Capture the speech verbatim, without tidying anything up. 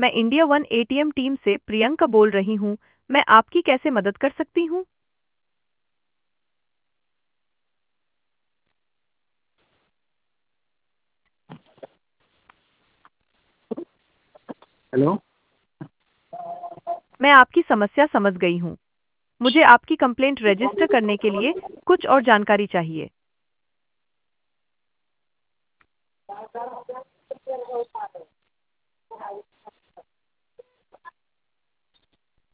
मैं India one ATM team से प्रियंका बोल रही हूँ। मैं आपकी कैसे मदद कर सकती हूँ? हेलो। मैं आपकी समस्या समझ गई हूँ। मुझे आपकी कंप्लेंट रजिस्टर करने के लिए कुछ और जानकारी चाहिए।